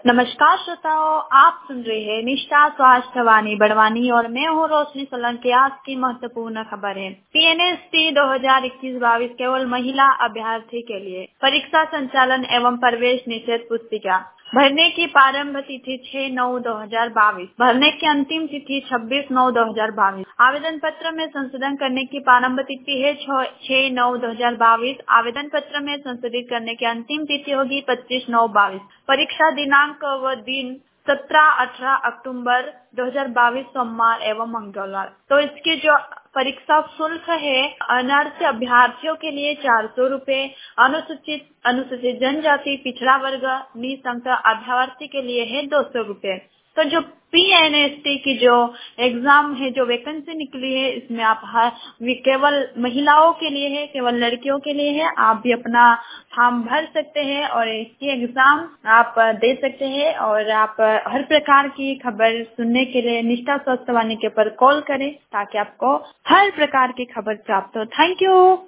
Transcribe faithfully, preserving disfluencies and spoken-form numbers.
नमस्कार श्रोताओ, आप सुन रहे हैं निष्ठा स्वास्थ्य वाणी बड़वानी और मैं हूँ रोशनी सोलंकी। आज की महत्वपूर्ण खबर है। पीएनएसटी दो हज़ार इक्कीस बाईस केवल महिला अभ्यर्थी के लिए परीक्षा संचालन एवं प्रवेश निषेध पुस्तिका भरने की प्रारंभ तिथि छह नौ दो हजार बाईस, भरने की अंतिम तिथि छब्बीस नौ दो हजार बाईस। आवेदन पत्र में संशोधन करने की प्रारंभ तिथि है छह नौ दो हजार बाईस। आवेदन पत्र में संशोधित करने की अंतिम तिथि होगी पच्चीस नौ बाईस। परीक्षा दिनांक व दिन सत्रह अठारह अक्टूबर दो हजार बाईस सोमवार एवं मंगलवार। तो इसकी जो परीक्षा शुल्क है अनर्थ अभ्यर्थियों के लिए चार सौ रूपए, अनुसूचित अनुसूचित जनजाति पिछड़ा वर्ग निःशंक अभ्यर्थी के लिए है दो सौ रूपए। तो जो पीएनएसटी की जो एग्जाम है, जो वैकेंसी निकली है, इसमें आप हर केवल महिलाओं के लिए है, केवल लड़कियों के लिए है। आप भी अपना फॉर्म भर सकते हैं और इसकी एग्जाम आप दे सकते हैं। और आप हर प्रकार की खबर सुनने के लिए निष्ठा स्वास्थ्य वाणी के पर कॉल करें ताकि आपको हर प्रकार की खबर प्राप्त हो। Thank you.